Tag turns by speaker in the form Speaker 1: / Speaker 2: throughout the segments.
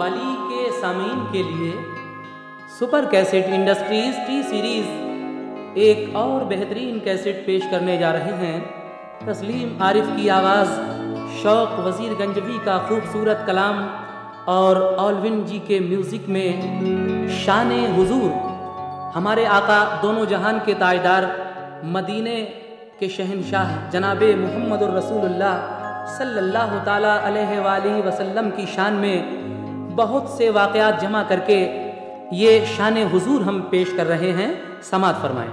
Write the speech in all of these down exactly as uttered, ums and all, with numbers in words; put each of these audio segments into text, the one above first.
Speaker 1: बाहुबली के सामीन के लिए super cassette industries T series एक और बेहतरीन कैसेट पेश करने जा रहे हैं। तस्लीम आरिफ की आवाज़, शौक वज़ीर गंजवी का खूबसूरत कलाम और ऑलविन जी के म्यूज़िक में शान हुजूर, हमारे आका दोनों जहान के ताजदार, मदीने के शहंशाह जनाबे मुहम्मदुर रसूलुल्लाह सल्लल्लाहु ताला अलैहि वालिहि वसल्लम की शान में बहुत से वाक़यात जमा करके ये शान हुजूर हम पेश कर रहे हैं। समात फरमाएं।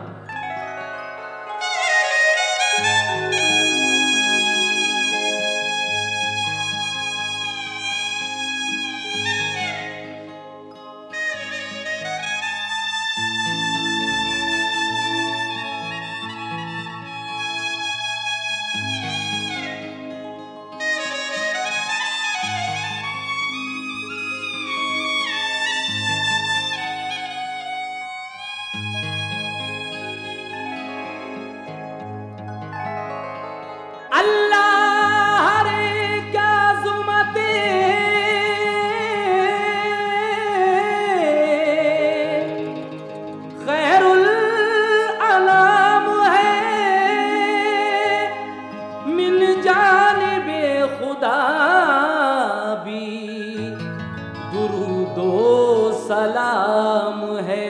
Speaker 1: अल्लाह रे क्या ज़ुमते खैरुल अनाम है, मिन जानिबे खुदा भी दुरूदो सलाम है।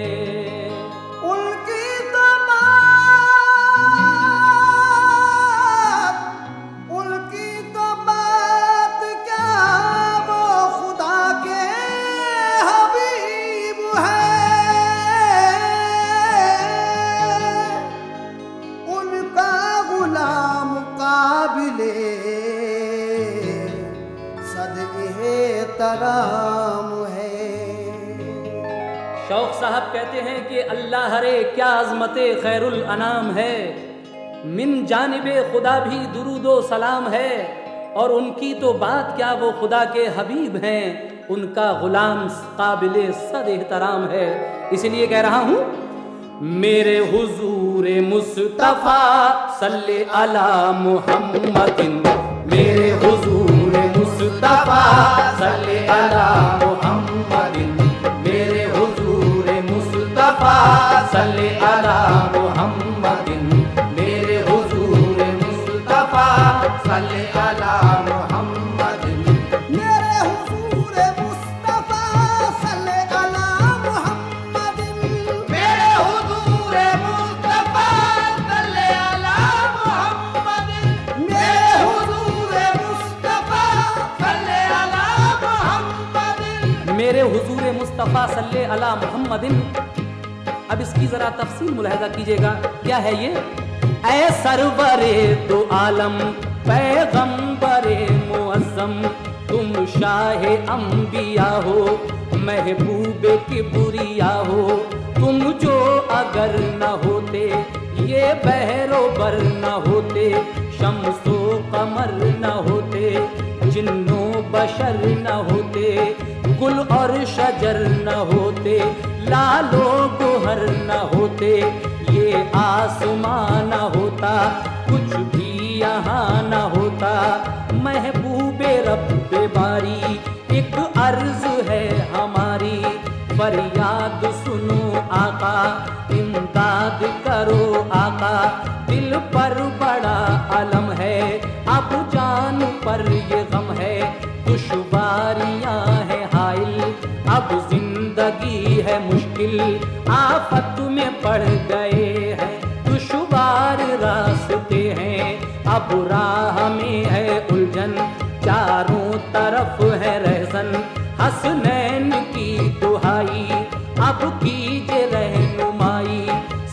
Speaker 1: शौक साहब कहते हैं कि अल्लाह रे क्या अज़मते खैरुल अनाम है, मिन जानिबे खुदा भी दुरूदो सलाम है। और उनकी तो बात क्या, वो खुदा के हबीब हैं, उनका गुलाम काबिले सद एहतराम है। इसलिए कह रहा हूँ, मेरे हुजूर मुस्तफा सल्ले अला मुहम्मदिन, मेरे हुजूर मुस्तफा सल्ले अला मुहम्मदिन, मेरे हुजूर मुस्तफा सल्ले अला मुहम्मदिन, मेरे हुजूर मुस्तफा सल्ले अला मुहम्मदिन, मेरे हुजूर मुस्तफा सल्ले अला मुहम्मदिन, मेरे हुजूर मुस्तफा सल्ले अला मुहम्मदिन, मेरे हुजूर मुस्तफा सल्ले अला मुहम्मदिन, मेरे हुजूर मुस्तफा सल्ले अला मुहम्मदिन। अब इसकी जरा तफसील मुलाहिजा कीजिएगा, क्या है ये? ऐ सरवरे दो आलम पैगंबरे मुअज़्ज़म, तुम शाहे अंबिया हो, महबूबे किबरिया हो। तुम जो अगर न होते, ये बहरो बर न होते, शम्सो कमर न होते, जिन्नो बशर न होते, गुल और शजर न होते, लालो गोहर न होते, ये आसमां न होता, कुछ भी यहाँ न होता। महबूबे रब्बे बारी एक अर्ज है हमारी, फरियाद सुनो आका, इमदाद करो आका। दिल पर बड़ा अलम है, अब जान पर ये गम है, दुश्वारियाँ है हाइल, अब जिंदगी है मुश्किल, आफत में पड़ गए हैं, दुश्वार रास्ते हैं, अब राह में है उलझन, चारों तरफ है रहसन। हसनैन की दुहाई अब कीजिए रहनुमाई,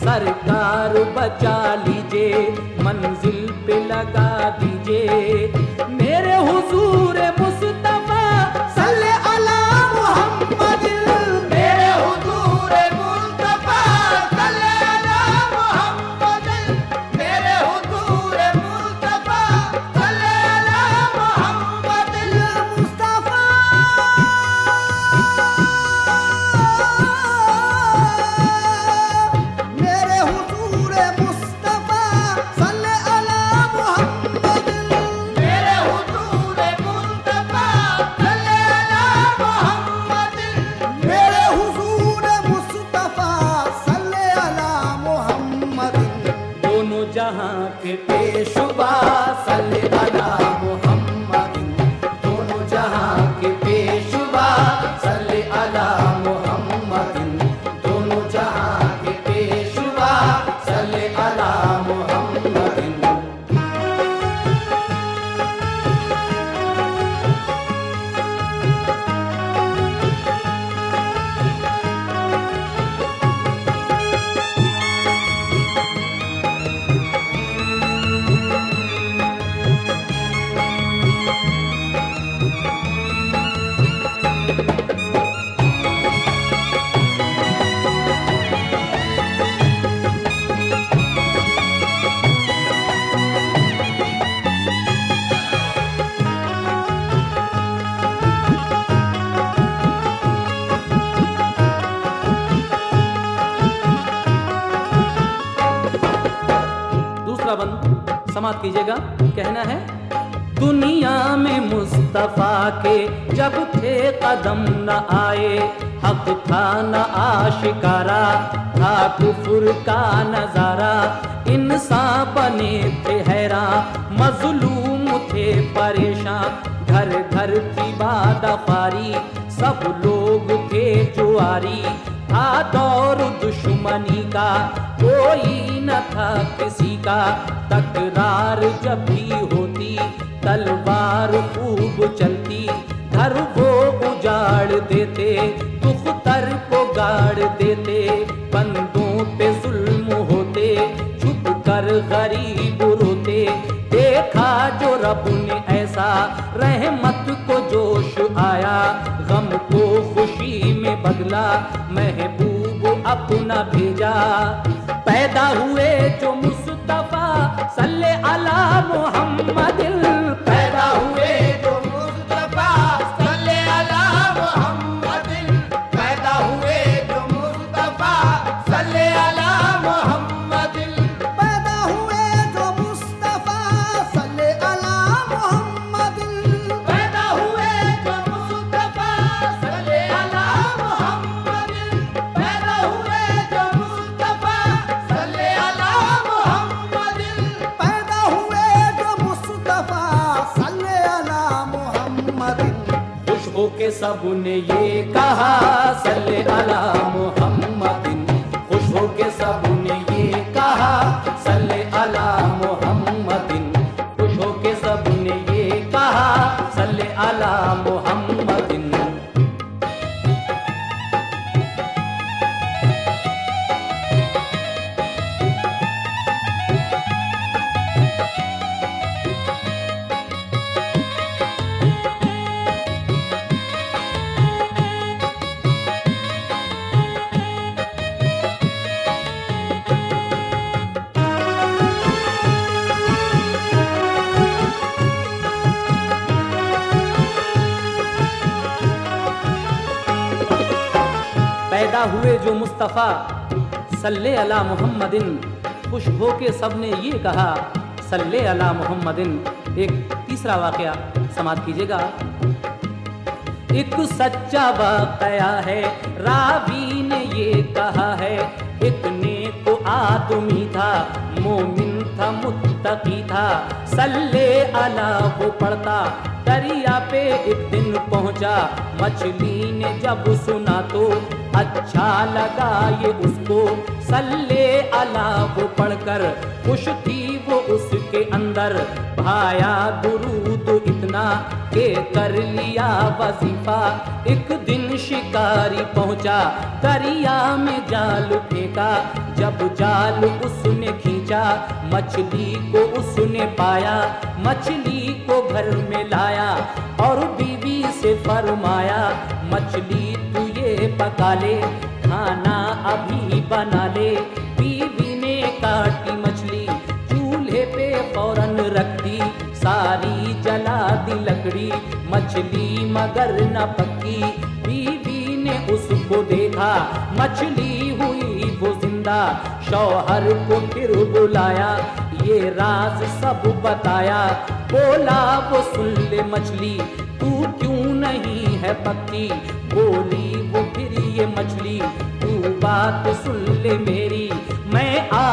Speaker 1: सरकार बचा लीजिए, मंजिल पे लगा दीजिए। मेरे हुजूर मुस्तफा सल्ले अला मुहम्मदिन, मेरे हुजूर मुस्तफा सल्ले अला मुहम्मदिन, मेरे हुजूर मुस्तफा सल्ले अला मुहम्मदिन, मुस्तफा मेरे हुजूर मुस्तफा सल्ले अला मुहम्मदिन, मेरे हुजूर मुस्तफा सल्ले अला जहां के पेशवा सल्ले अला मुहम्मदिन, दोनों जहां के पेशवा सल्ले अला मुहम्मदिन, दोनों जहां के पेशवा सल्ले अला मुहम्मदिन। बंद समाप्त कीजिएगा। कहना है, दुनिया में मुस्तफा के जब थे कदम न आए, हक था न आशिकारा, था कुफर का नजारा, इंसान बने थे हैरान, मजलूम थे परेशान, घर घर थी बादफारी, सब लोग थे जुआरी, था दौर दुश्मनी का, कोई न था किसी का, तकरार जब भी होती तलवार खूब चलती, घर वो उजाड़ देते, दुख्तर को गाड़ देते, बंदों पे जुल्म होते, छुप कर गरीब रोते, देखा जो रब ने ऐसा, रहमत को जोश आया, गम को खुशी में बदला, महबूब अपना भेजा, पैदा हुए जो मुस्तफा सल्ले अला मुहम्मदिन, पैदा हुए जो मुस्तफा सल्ले अला मुहम्मदिन, पैदा हुए जो मुस्तफा सल्ले अला मुहम्मदिन,
Speaker 2: पैदा हुए जो मुस्तफा सल्ले अला मुहम्मदिन,
Speaker 1: पैदा हुए जो मुस्तफा सल्ले अला मुहम्मदिन, पैदा हुए जो मुस्तफा सल्ले अला मुहम्मदिन,
Speaker 2: पैदा हुए जो मुस्तफा सल्ले अला मुहम्मदिन।
Speaker 1: खुश होके सबने ये कहा सल्ले अला मुहम्मदिन, खुश होके सबने ये कहा सल्ले अला मुहम्मदिन, खुश होके सबने ये कहा सल्ले अला मुहम्मदिन। पैदा हुए जो मुस्तफ़ा सल्ले अला मुहम्मदिन, खुश होके सबने ये कहा सल्ले अला मुहम्मदिन। एक तीसरा वाकया समाप्त कीजिएगा। एक सच्चा वाकया है, रावी ने ये कहा है, एक नेक आदमी था, मोमिन था, मुत्तकी था, सल्ले अला वो पढ़ता, दरिया पे एक दिन पहुंचा, मछली ने जब सुना तो अच्छा लगा ये उसको, सल्ले अला वो पढ़कर खुश थी वो उसके अंदर, भाया दुरूद इतना के कर लिया वजीफा। एक दिन शिकारी पहुंचा, दरिया में जाल फेंका, जब जाल उसने खींचा, मछली को उसने पाया, मछली को घर में लाया और बीवी से फरमाया, मछली तू ये पका ले, खाना अभी बना ले। बीवी ने काटी मछली, चूल्हे पे फौरन रख दी, सारी जला दी लकड़ी, मछली मगर न पकी। बीवी ने उसको देखा, मछली हुई वो जिंदा, शौहर को फिर बुलाया, ये राज सब बताया, बोला वो सुन ले मछली, तू क्यों नहीं है पक्की। बोली वो फिर ये मछली, तू बात सुन ले मेरी, मैं आशिक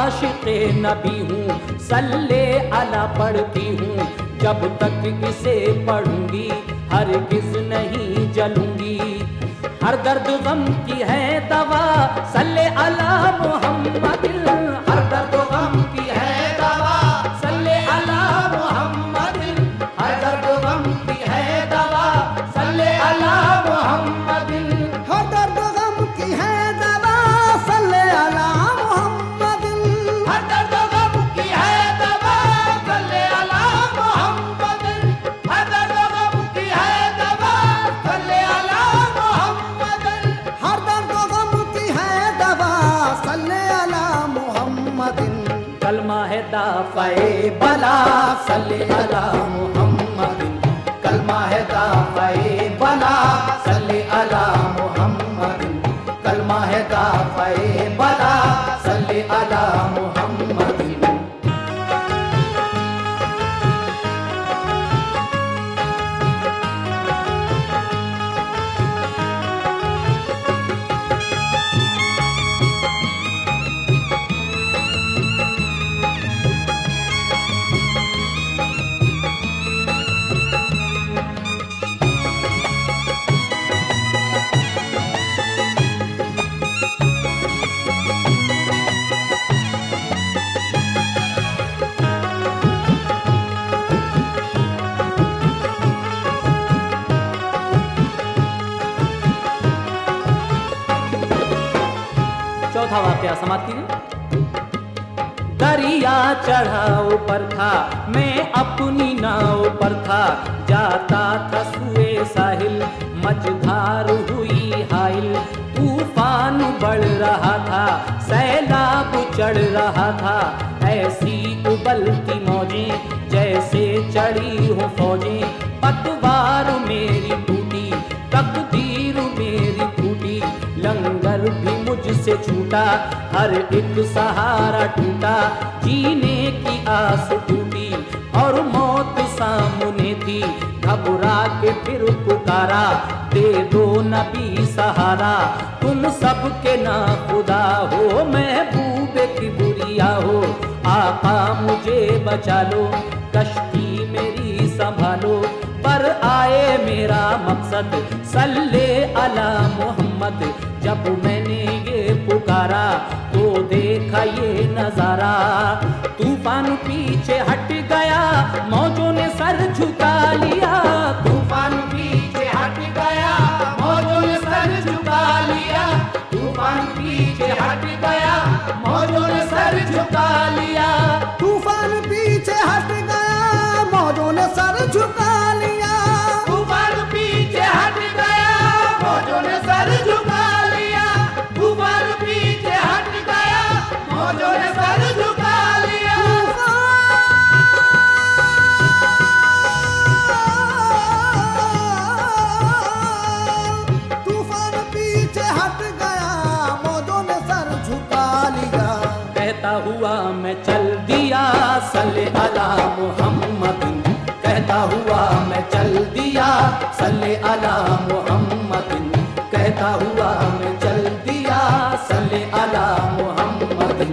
Speaker 1: आशिक़े नबी हूँ, सल्ले अला पढ़ती हूँ, जब तक इसे पढ़ूंगी हरगिज़ नहीं जलूंगी। हर दर्द गम की है दवा, सल्ले अला मुहम्मदिन, हर दर्द गम की है दवा, सल्ले अला मुहम्मदिन, हर दर्द गम की है दवा, सल्ले अला मुहम्मदिन।
Speaker 2: हर दर्द गम की है दवा, सल्ले अला मुहम्मदिन,
Speaker 1: हर दर्द गम की है दवा, सल्ले अला मुहम्मदिन, हर दर्द गम की है दवा, सल्ले अला मुहम्मदिन।
Speaker 2: हर दर्द गम की है दवा, सल्ले अला मुहम्मदिन।
Speaker 1: कलमा है दाफ़े बला, सल्ले अला मुहम्मदिन, कलमा है दाफ़े बला, सल्ले अला मुहम्मदिन, कलमा है दाफ़े बला, सल्ले अला मुहम्मदिन। चौथा वाक्य समाप्त कीजिए। दरिया चढ़ा ऊपर था, मैं अपनी नाव पर था, जाता था सुए साहिल, मझधार हुई हाइल, तूफान बढ़ रहा था, सैलाब चढ़ रहा था, ऐसी उबलती मौजें जैसे चढ़ी हो फौजें, पतवार मेरी टूटी, तकदीर मेरी टूटी, लंगर भी मुझसे छूटा, हर एक सहारा टूटा, जीने की आस टूटी और मौत सामने थी, घबरा के फिर पुकारा, दे दो नबी सहारा, तुम सबके ना खुदा हो, महबूब की बुरिया हो, आका मुझे बचा लो, कश्ती मेरी संभालो, पर आए मेरा मकसद, सल्ले अला मोहम्मद। जब मैंने ये पुकारा तो देखा ये नजारा, तूफान पीछे हट गया, मौजों ने सर झुका लिया, तूफान पीछे हट गया, मौजों ने सर झुका लिया, तूफान पीछे हट गया, मौजों ने सर झुका लिया,
Speaker 2: तूफान पीछे हट गया, मौजों ने सर झुका लिया,
Speaker 1: तूफान पीछे हट गया, मौजों ने सर झुका लिया, तूफान पीछे हट गया, मौजों ने सर झुका लिया।
Speaker 2: तूफान पीछे हट गया, मौजों ने सर झुका लिया।
Speaker 1: कहता हुआ मैं चल दिया, सल्ले अला मुहम्मद, कहता हुआ मैं चल दिया, सल्ले अला मुहम्मद, कहता हुआ मैं चल दिया, सल्ले अला मुहम्मद।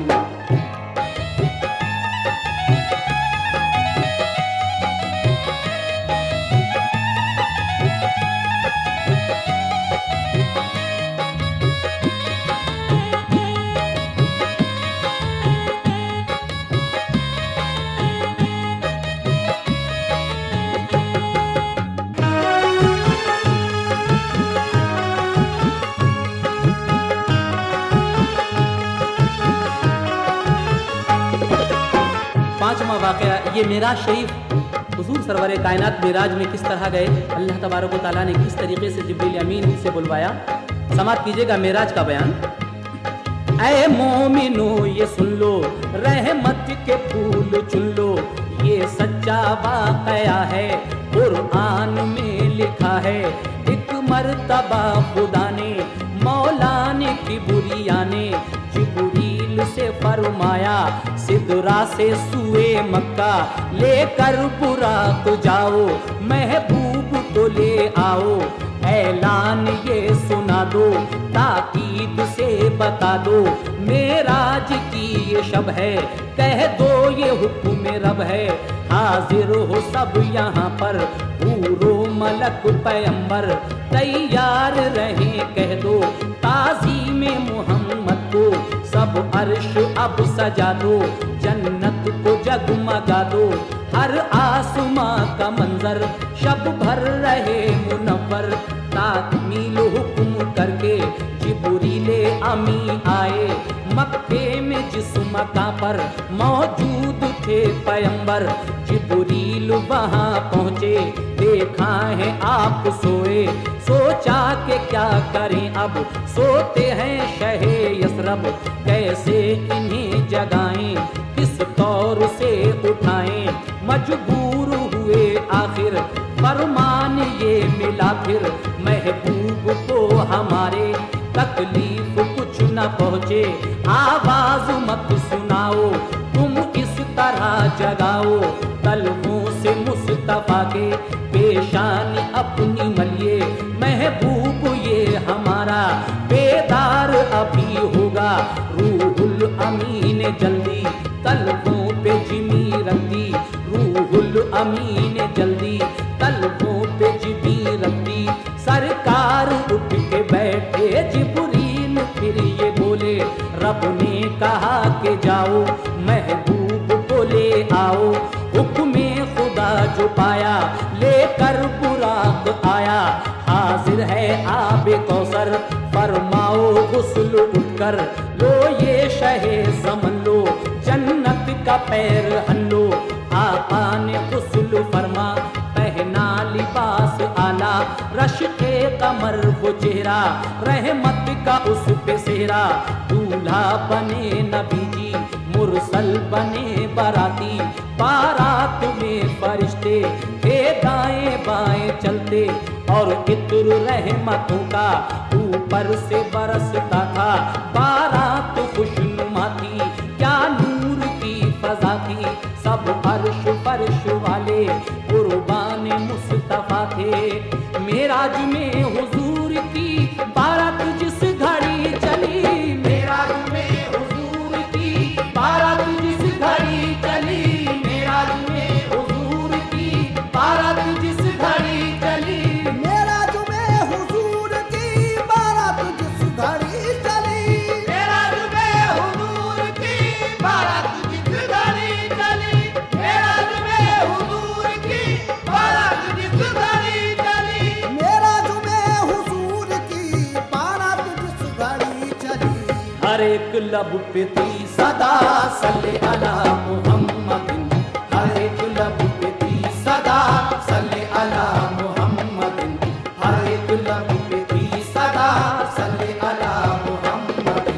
Speaker 1: पांचवा वाकया ये मेराज शरीफ, हुजूर सरवर कायनात मेराज में किस तरह गए, अल्लाह तबारक व तआला ने किस तरीके से जिब्रील अमीन से बुलवाया। समाप्त कीजिएगा मेराज का बयान। ऐ मोमिनो ये सुन लो, रहमत के फूल चुन लो, ये सच्चा वाकया है, कुरान में लिखा है, एक मर्तबा खुदा ने मौला ने की बुरिया ने जिब्रील से फरमाया, सिदरा से सुए मक्का लेकर बुराक जाओ, महबूब को ले आओ, ऐलान ये सुना दो, ताकीद से बता दो, मेराज की ये शब है, कह दो ये हुक्म रब है। हाजिर हो सब यहाँ पर, पूरो मलक पैगंबर, तैयार रहे कह दो, ताज़ीम मोहम्मद को, सब अर्श अब सजा दो, जन्नत को जगमगा दो, हर आसमां का मंजर शब भर रहे मुनव्वर। ताकमील हुक्म करके जिब्रीले अमी आए, मक्के में जिस मका पर मौजूद थे पैगंबर, जिब्रील वहां पहुंचे, देखा है आप सोए, सोचा कि क्या करें अब, सोते हैं शहे यसरब, कैसे इन्हें जगाएं, किस तौर से उठाएं, मजबूर हुए आखिर, फरमान ये मिला फिर, महबूब को हमारे तकलीफ कुछ न पहुँचे, आवाज मत सुनाओ, तुम इस तरह जगाओ, तलवों से मुस्तफा के पेशानी अपनी मलिए, महबूब ये हमारा बेदार अभी होगा, रूहुल अमीन जल्दी तलवों पे जिमी रख दी, रूहुल अमीन जल्दी तलवों पे जिमी रख दी। सरकार उठ के बैठे जिब्रील फिर ये बोले, रब ने कहा कि जाओ महबूब को ले आओ, हुक्मे खुदा जो पाया लेकर बुराक आया, हाजिर है आबे कौसर, फरमाओ गुस्ल उठकर, लो ये शहे समन लो, जन्नत का पैर हल्लो, आका ने गुस्ल फरमा, पहना लिबास आला, रश के कमर वो चेहरा, रहमत का उस पे सेहरा, दूल्हा बने नबी जी, मुरसल बने बाराती, बारात में फरिश्ते थे दाएं बाएं चलते, और इत्र रहमतों का ऊपर से बरसता था, बारात खुशनुमा थी, क्या नूर की फजा थी, सब अर्श फर्श वाले कुर्बान मुस्तफा थे। मेराज में हुजूर की बारात जिस घड़ी चली, मेराज में हुजूर की बारात जिस घड़ी चली, मेराज में हुजूर की बारात जिस घड़ी चली,
Speaker 2: मेराज में हुजूर की बारात जिस घड़ी चली,
Speaker 1: मेराज में हुजूर की बारात जिस घड़ी चली, मेराज में हुजूर की बारात जिस घड़ी चली,
Speaker 2: मेराज में हुजूर की बारात जिस घड़ी चली,
Speaker 1: हर एक लब पे थी सदा सल्ले अला मुहम्मदिन, हर एक लब पे थी सदा सल्ले अला मुहम्मदिन, हर एक लब पे थी सदा सल्ले अला मुहम्मदिन।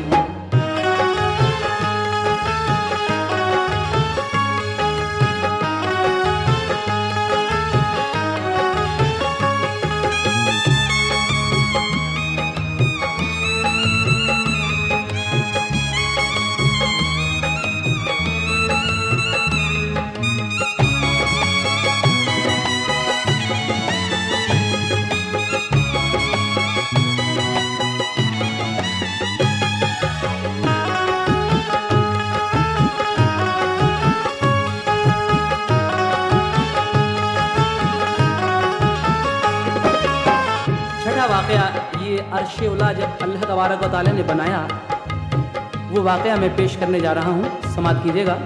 Speaker 1: छठा वाक़या, ये अर्श उला जब अल्लाह तबारक व तआला ने बनाया, वो वाक़या मैं पेश करने जा रहा हूँ, समात कीजिएगा।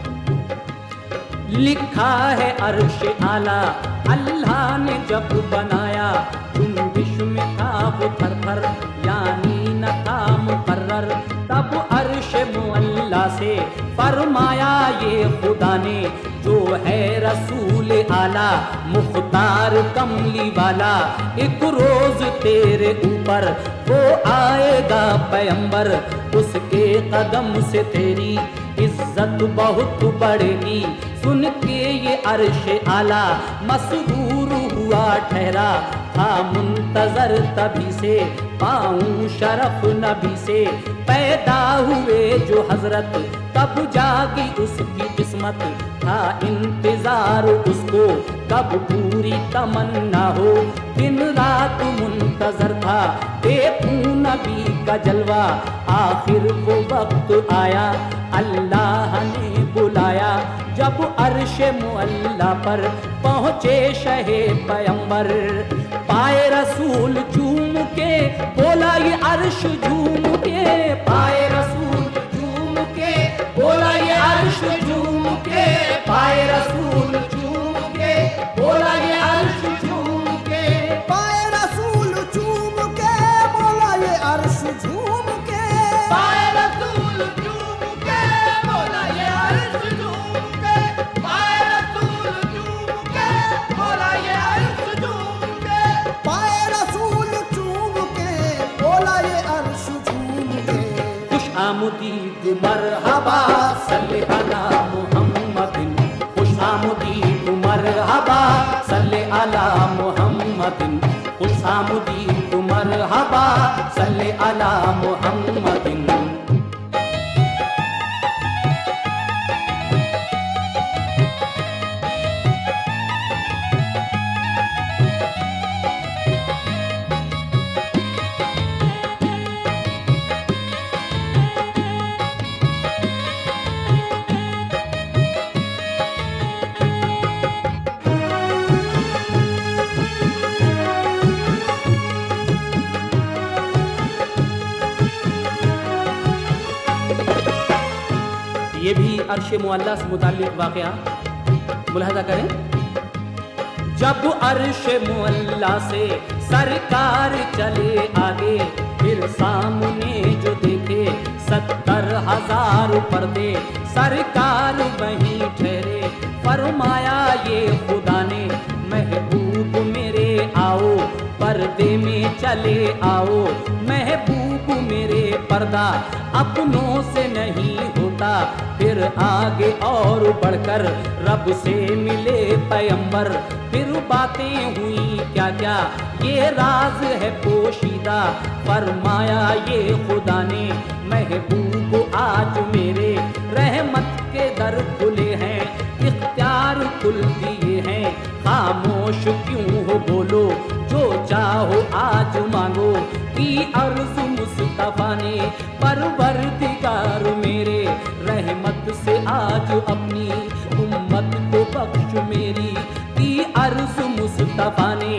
Speaker 1: लिखा है अर्श आला अल्लाह ने जब बनाया, जुम्बिश में था वो थर थर, यानी न था मुकर्रर, तब अर्श मुअल्ला से फरमाया ये खुदा ने, जो है रसूल आला मुख्तार कमली वाला, एक रोज तेरे ऊपर वो आएगा पैगंबर, उसके कदम से तेरी इज्जत बहुत बढ़ेगी। सुन के ये अर्श आला मसरूर हुआ ठहरा, था मुंतजर तभी से पाऊं शरफ नबी से पैदा हुए जो हजरत, तब जागी उसकी किस्मत, था इंतजार उसको कब पूरी तमन्ना हो, दिन रात मुंतजर था देखूं नबी का जलवा, आखिर वो वक्त आया अल्लाह ने बुलाया, जब अर्श मुअल्ला पर पहुँचे शहे पैगंबर, पाए रसूल झूम के बोला ये अर्श झूम के, पाए रसूल झूम के बोला ये अर्श झूम के, पाए रसूल झूम के बोला ये अर्श झूम के,
Speaker 2: पाए रसूल झूम के बोला ये अर्श झूम के,
Speaker 1: पाए रसूल झूम के बोला ये अर्श झूम के, पाए रसूल झूम के बोला ये अर्श झूम के,
Speaker 2: पाए रसूल झूम के बोला ये अर्श झूम के।
Speaker 1: खुश आमदीद मरहबा सल्ले अला मुहम्मदिन, खुश आमदीद मरहबा सल्ले अला मुहम्मदिन, खुश आमदीद मरहबा सल्ले अला मुहम्मदिन। ये भी अर्श मुअल्ला से मुताल्लिक वाक़या मुलाहज़ा करें। जब अर्श मुअल्ला से सरकार चले आगे, फिर सामने जो देखे सत्तर हजार पर्दे, सरकार वहीं ठहरे, फरमाया ये खुदा ने महबूब मेरे आओ, पर्दे में चले आओ, महबूब मेरे पर्दा अपनों से नहीं होता, फिर आगे और बढ़कर रब से मिले पैगंबर, फिर बातें हुई क्या क्या ये राज है पोशीदा, फरमाया ये खुदा ने महबूब आज मेरे रहमत के दर खुले हैं, इख्तियार खुल दिए हैं, खामोश क्यों हो बोलो जो चाहो आज मांगो, की अर्ज़ मुस्तफा ने परवरदिगार मेरे, रहमत से आज अपनी उम्मत को बख्श मेरी, की अर्ज़ मुस्तफा ने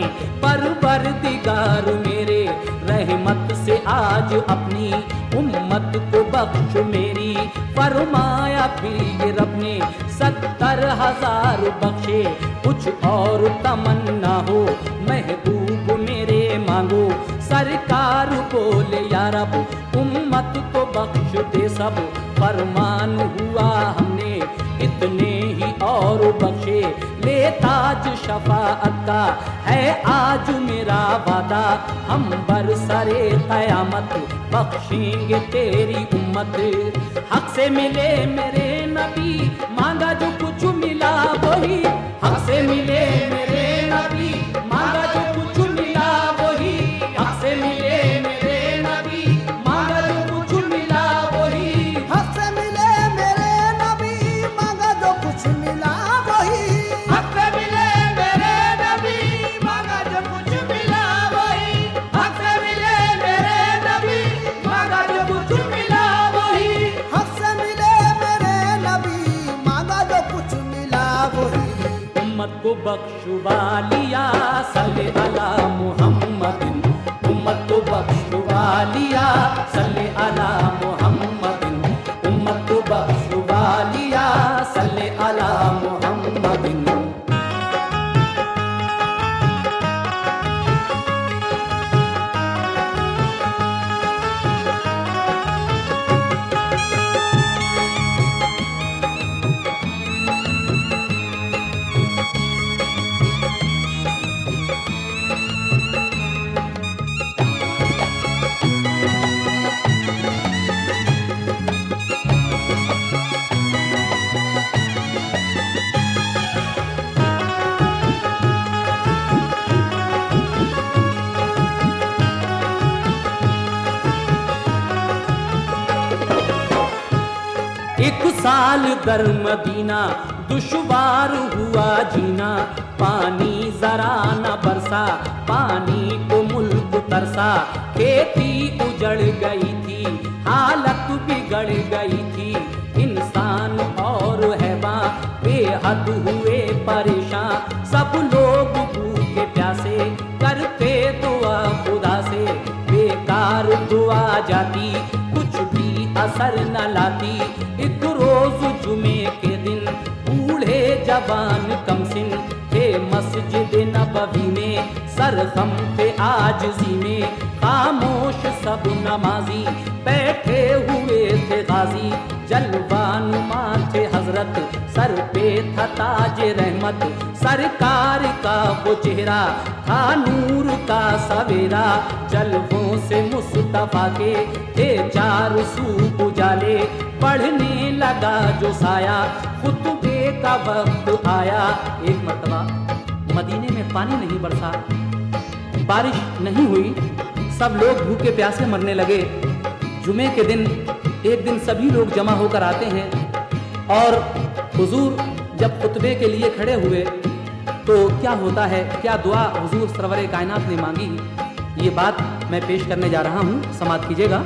Speaker 1: परवरदिगार मेरे, रहमत से आज अपनी उम्मत को बख्श मेरी, फरमाया फिर ये रब ने सत्तर हजार बख्शे, कुछ और तमन्ना हो महबूब मेरे मांगो, सरकार बोले या रब उम्मत को बख्श दे सब, फरमान हुआ हमने इतने ही और बख्शे, ले ताज शफाअत का है आज मेरा वादा, हम बरसरे क़यामत बख्शेंगे तेरी उम्मत, हक से मिले मेरे नबी मांगा जो कुछ मिला वही, हक से मिले मेरे नबी मांगा जो कुछ मिला वही, हक से मिले मेरे नबी मांगा जो कुछ मिला वही,
Speaker 2: हक से मिले मेरे नबी मांगा जो कुछ मिला वही,
Speaker 1: हक से मिले मेरे नबी मांगा जो कुछ मिला वही, हक से मिले मेरे नबी मांगा जो कुछ मिला वही,
Speaker 2: हक से मिले मेरे नबी मांगा जो कुछ मिला वही।
Speaker 1: उम्मत को बख्शवा लिया सल्ले अला मुहम्मदिन, उम्मत को बख्शवा लिया सल्ले अला मुहम्मदिन, उम्मत को बख्शवा लिया सल्ले अला मुहम्मदिन। साल दर मदीना दुश्वार हुआ जीना, पानी जरा न बरसा, पानी को मुल्क तरसा, खेती उजड़ गई थी, हालत बिगड़ गई थी, इंसान और हैवान बेहद हुए परेशान, सब लोग भूखे प्यासे करते दुआ खुदा से, बेकार दुआ जाती कुछ भी असर न लाती। एक रोज जुमे के दिन बूढ़े जवान कमसिन थे मस्जिद नबवी में, सरगम थे आजिज़ी में, खामोश सब नमाजी बैठे हुए थे गाजी, जलवानुमा थे हजरत सर पे था ताज रहमत, सरकार का वो चेहरा था नूर का सवेरा, जलवों से मुस्तफा के थे चार सू उजाले, पढ़ने लगा जो साया खुतबे का वक्त आया। एक मर्तबा मदीने में पानी नहीं बरसा, बारिश नहीं हुई, सब लोग भूखे प्यासे मरने लगे। जुमे के दिन एक दिन सभी लोग जमा होकर आते हैं और हुजूर जब खुतबे के लिए खड़े हुए तो क्या होता है, क्या दुआ हुजूर सरवरे कायनात ने मांगी, ये बात मैं पेश करने जा रहा हूँ, समाअत कीजिएगा।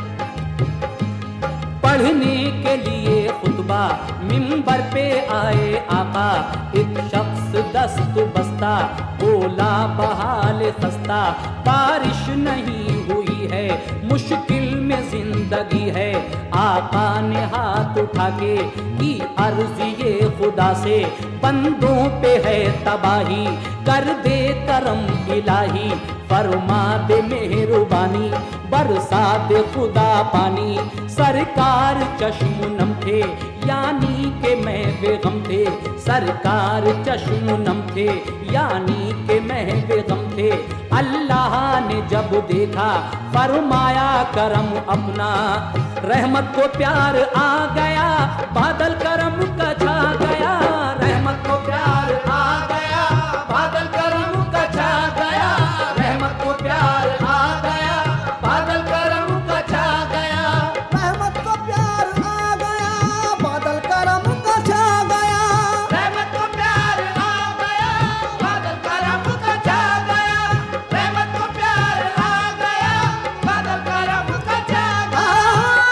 Speaker 1: पढ़ने के लिए खुतबा मिंबर पे आए आका, एक शख्स दस्त बस्ता बोला बहाल खस्ता, बारिश नहीं हुई है मुश्किल में जिंदगी है, आका ने हाथ उठा के की अर्ज ये खुदा से, बंदों पे है तबाही कर दे करम इलाही, फरमा दे मेहरबानी बरसा दे खुदा पानी, सरकार चश्म नम थे यानी के मैं बेगम थे, सरकार चश्म नम थे यानी के मैं बेगम थे, अल्लाह ने जब देखा फरमाया करम अपना, रहमत को प्यार आ गया बादल करम का छा गया, रहमत को प्यार आ गया बादल करम का छा गया, रहमत को प्यार आ गया बादल करम का छा गया,
Speaker 2: रहमत को प्यार आ गया बादल करम का छा गया,
Speaker 1: रहमत को प्यार आ गया बादल करम का छा गया, रहमत को प्यार आ गया बादल करम का छा गया।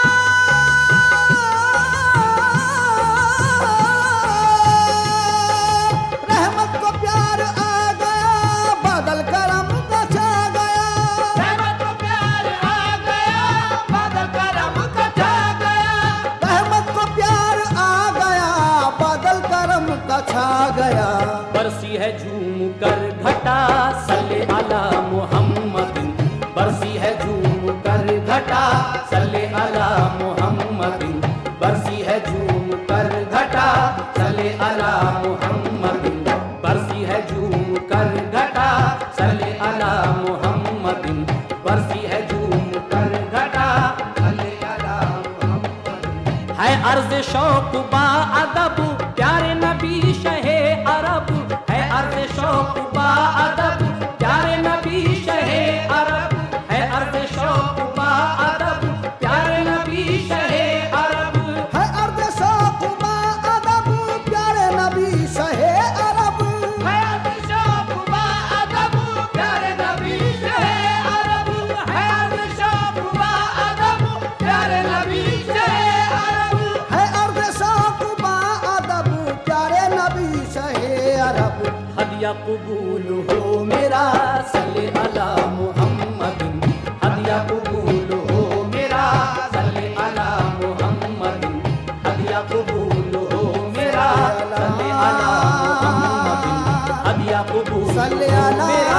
Speaker 2: रहमत को प्यार आ गया बादल करम का छा गया,
Speaker 1: रहमत को प्यार आ गया बादल करम का छा गया,
Speaker 2: रहमत को प्यार आ गया बादल करम का छा गया।
Speaker 1: बरसी है झूम कर घटा सल्ले अला मुहम्मद, बरसी है झूम कर घटा सल्ले अला मुहम्मद, बरसी है झूम कर घटा सल्ले अला मुहम्मद, बरसी है झूम कर घटा सल्ले अला मुहम्मद, बरसी है झूम कर घटा सल्ले अला मुहम्मद। है अर्ज़ शौक बा अदब प्यारे नबी शहे अरब, है अर्ज़ शौक बा अदब प्यारे नबी शहे अरब, है अर्ज़ शौक बा अदब प्यारे नबी शहे अरब,
Speaker 2: है अर्द शौक बा अदब प्यारे नबी शहे अरब,
Speaker 1: है अर्ज़ शौक बा अदब प्यारे नबी शहे अरब, है अर्ज़ शौक बा अदब प्यारे नबी शहे अरब।
Speaker 2: है अर्द शौक बा अदब प्यारे नबी शहे अरब।
Speaker 1: हदिया कबूल हो मेरा सल्ले अला मुहम्मद, हदिया कबूल हो मेरा सल्ले अला मुहम्मद, हदिया कबूल हो मेरा सल्ले अला मुहम्मद, हदिया कबूल
Speaker 2: सल्ले
Speaker 1: हो
Speaker 2: अला
Speaker 1: मेरा